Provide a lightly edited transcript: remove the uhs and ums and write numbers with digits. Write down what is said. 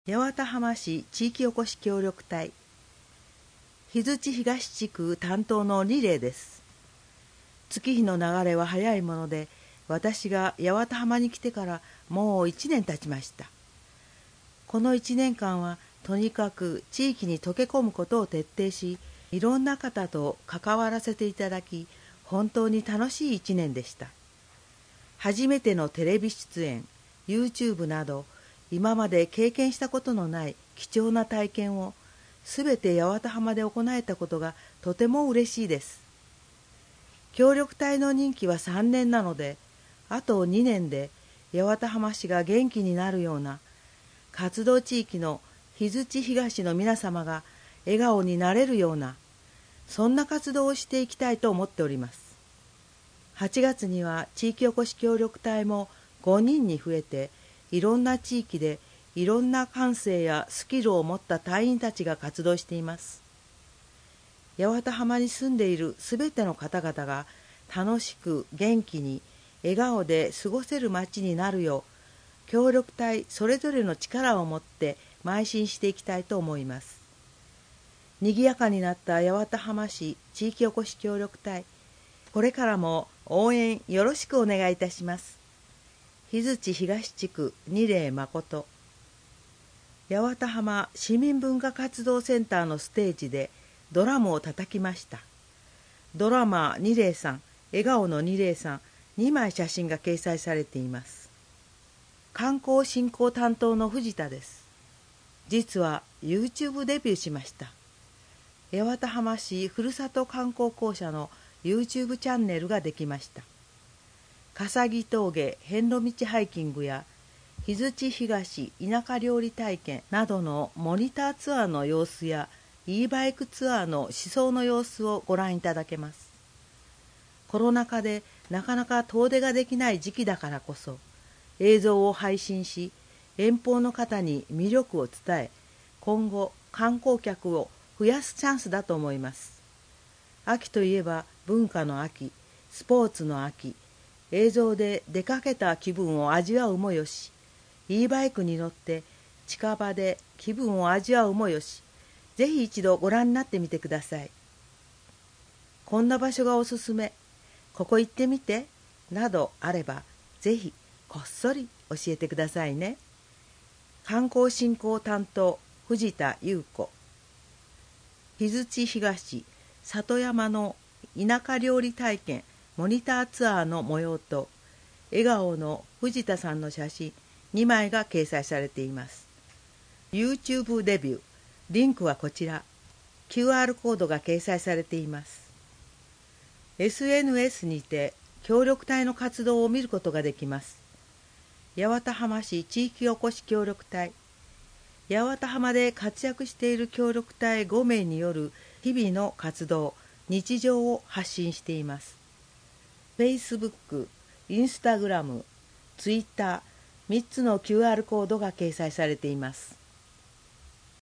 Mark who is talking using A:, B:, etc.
A: 八幡浜市地域おこし協力隊日槌東地区担当のリレーです。月日の流れは早いもので、私が八幡浜に来てからもう1年経ちました。この1年間はとにかく地域に溶け込むことを徹底し、いろんな方と関わらせていただき、本当に楽しい1年でした。初めてのテレビ出演、YouTube など、今まで経験したことのない貴重な体験をすべて八幡浜で行えたことがとても嬉しいです。協力隊の任期は3年なので、あと2年で八幡浜市が元気になるような、活動地域の日槌東の皆様が笑顔になれるような、そんな活動をしていきたいと思っております。8月には地域おこし協力隊も5人に増えて、いろんな地域でいろんな感性やスキルを持った隊員たちが活動しています。八幡浜に住んでいるすべての方々が楽しく元気に笑顔で過ごせる街になるよう、協力隊それぞれの力を持って邁進していきたいと思います。賑やかになった八幡浜市地域おこし協力隊、これからも応援よろしくお願いいたします。日槌東地区二礼誠。八幡浜市民文化活動センターのステージでドラムを叩きました。ドラマー二礼さん、笑顔の二礼さん、2枚写真が掲載されています。観光振興担当の藤田です。実は YouTube デビューしました。八幡浜市ふるさと観光公社の YouTube チャンネルができました。笠木峠遍路道ハイキングや日槌東田舎料理体験などのモニターツアーの様子や e バイクツアーの思想の様子をご覧いただけます。コロナ禍でなかなか遠出ができない時期だからこそ、映像を配信し遠方の方に魅力を伝え、今後観光客を増やすチャンスだと思います。秋といえば文化の秋、スポーツの秋、映像で出かけた気分を味わうもよし、e バイクに乗って近場で気分を味わうもよし、ぜひ一度ご覧になってみてください。こんな場所がおすすめ、ここ行ってみて、などあれば、ぜひこっそり教えてくださいね。観光振興担当、藤田優子。日槌東、里山の田舎料理体験、モニターツアーの模様と、笑顔の藤田さんの写真2枚が掲載されています。YouTube デビュー、リンクはこちら。QR コードが掲載されています。SNS にて協力隊の活動を見ることができます。八幡浜市地域おこし協力隊。八幡浜で活躍している協力隊5名による日々の活動、日常を発信しています。Facebook、Instagram、Twitter、3つの QR コードが掲載されています。